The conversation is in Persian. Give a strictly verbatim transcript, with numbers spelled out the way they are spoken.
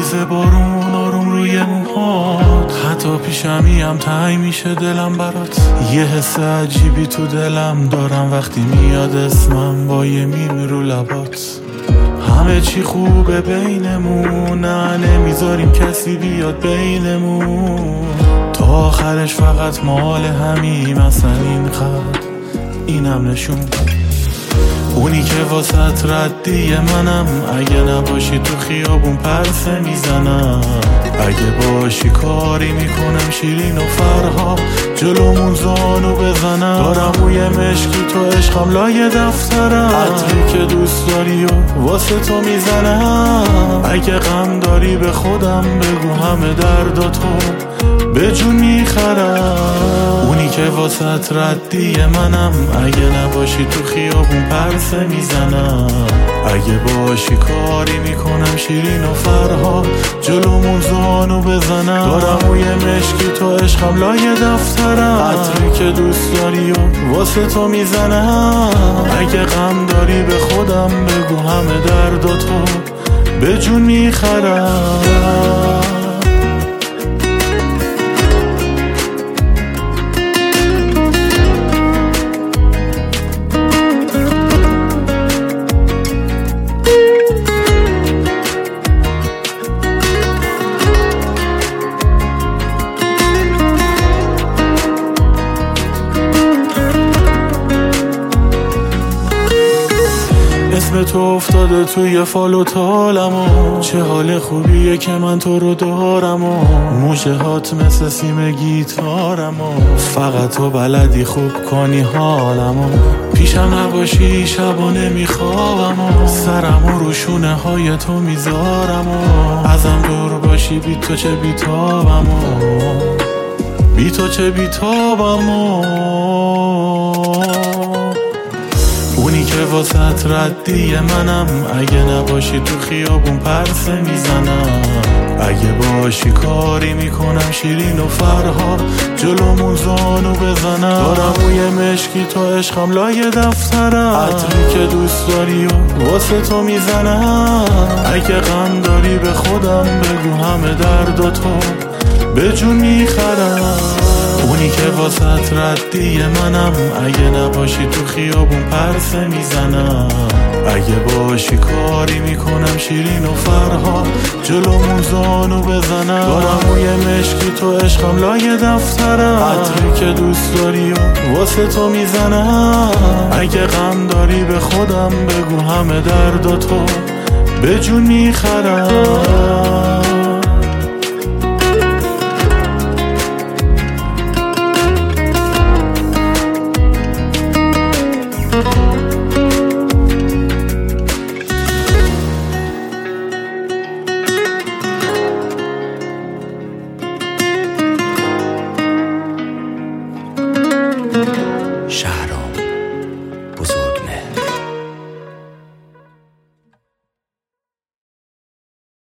میریزه بارون آروم روی موهات، حتی پیشمیم تنگ میشه دلم برات. یه حس عجیبی تو دلم دارم وقتی میاد اسمم با یه میم رو لبات. همه چی خوبه بینمون، نه نمیذاریم کسی بیاد بینمون. تا آخرش فقط مال همیم، اصلا این خط اینم نشون. اونی که واسط ردی منم، اگه نباشی تو خیابون پرسه میزنم. اگه باشی کاری میکنم شیرین و فرها جلومون زانو بزنم. دارم بوی مشکی تو عشقم لای دفترم، عطری که دوست داری و واسه تو میزنم. اگه غم داری به خودم بگو، همه درداتو به جون میخرم. اونی که واسط ردی منم، اگه نباشی تو خیابون پرسه میزنم. اگه باشی کاری میکنم شیرین و فرها جلومون زانو بزنم. دارم بوی مشکی تو عشقم لای دفترم، عطری که دوست داری و واسه تو میزنم. اگه غم داری به خودم بگو، همه درداتو به جون میخرم. اسم تو افتاده توی فالو تالم و چه حال خوبیه که من تو رو دارم و موشه هات مثل سیم گیتارم و فقط تو بلدی خوب کنی حالم و پیشم نباشی شبا نمیخوابم و سرم و روشونه های تو میذارم و ازم دور باشی بی تو چه بیتابم و بی تو چه بیتابم و اونی که واسط ردی منم، اگه نباشی تو خیابون پرسه میزنم. اگه باشی کاری میکنم شیرین و فرها جلومون زانو بزنم. دارم بوی مشکی تو عشقم لای دفترم، عطری که دوست داری و واسه تو میزنم. اگه غم داری به خودم بگو، همه درداتو به جون میخرم. اونی که واسط ردی منم، اگه نباشی تو خیابون پرسه میزنم. اگه باشی کاری میکنم شیرین و فرها جلومون زانو بزنم. دارم بوی مشکی تو عشقم لای دفترم، عطری که دوست داری و واسه تو میزنم. اگه غم داری به خودم بگو، همه درداتو به جون میخرم.